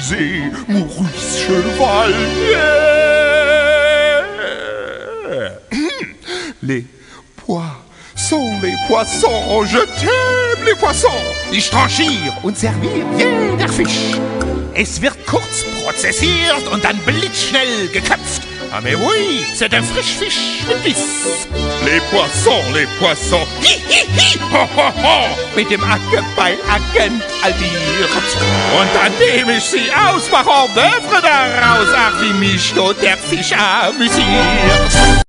Musée Maurice Chevalier. Les poissons, je t'aime, les Poissons. Ich tranchiere und serviere jeder Fisch. Es wird kurz prozessiert und dann blitzschnell geköpft. Ah mais oui, c'est un Frischfisch mit Biss. Les Poissons, Hi, hi, hi, ho, ho, ho. mit dem Ackebeil-Agent alliert. Und dann nehme ich sie aus, mach Hors d'oeuvre daraus. Ach, wie mich dort der Fisch amüsiert.